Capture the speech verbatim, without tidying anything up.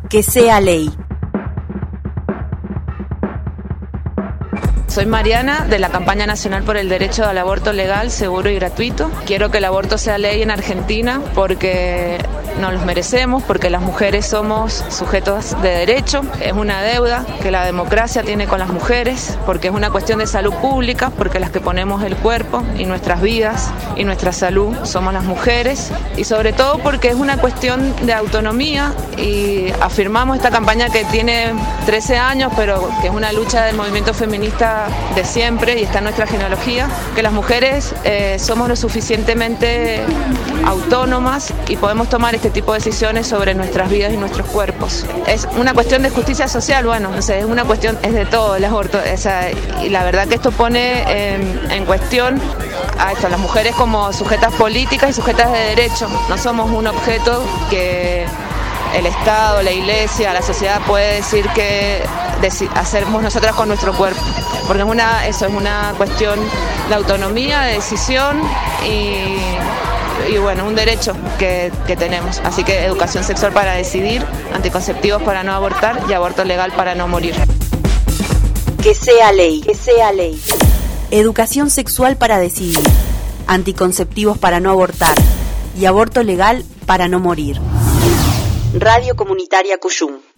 Que sea ley. Soy Mariana, de la Campaña Nacional por el Derecho al Aborto Legal, Seguro y Gratuito. Quiero que el aborto sea ley en Argentina porque nos los merecemos, porque las mujeres somos sujetos de derecho. Es una deuda que la democracia tiene con las mujeres, porque es una cuestión de salud pública, porque las que ponemos el cuerpo y nuestras vidas y nuestra salud somos las mujeres, y sobre todo porque es una cuestión de autonomía, y afirmamos esta campaña que tiene trece años, pero que es una lucha del movimiento feminista de siempre y está en nuestra genealogía, que las mujeres eh, somos lo suficientemente autónomas y podemos tomar este tipo de decisiones sobre nuestras vidas y nuestros cuerpos. Es una cuestión de justicia social, bueno, o sea, es una cuestión, es de todo el aborto, o sea, y la verdad que esto pone eh, en cuestión a esto, a las mujeres como sujetas políticas y sujetas de derecho. No somos un objeto que el Estado, la Iglesia, la sociedad puede decir que deci- hacemos nosotras con nuestro cuerpo, porque es una, eso es una cuestión de autonomía, de decisión y, y bueno, un derecho que, que tenemos. Así que educación sexual para decidir, anticonceptivos para no abortar y aborto legal para no morir. Que sea ley, que sea ley. Educación sexual para decidir, anticonceptivos para no abortar y aborto legal para no morir. Radio Comunitaria Cuyum.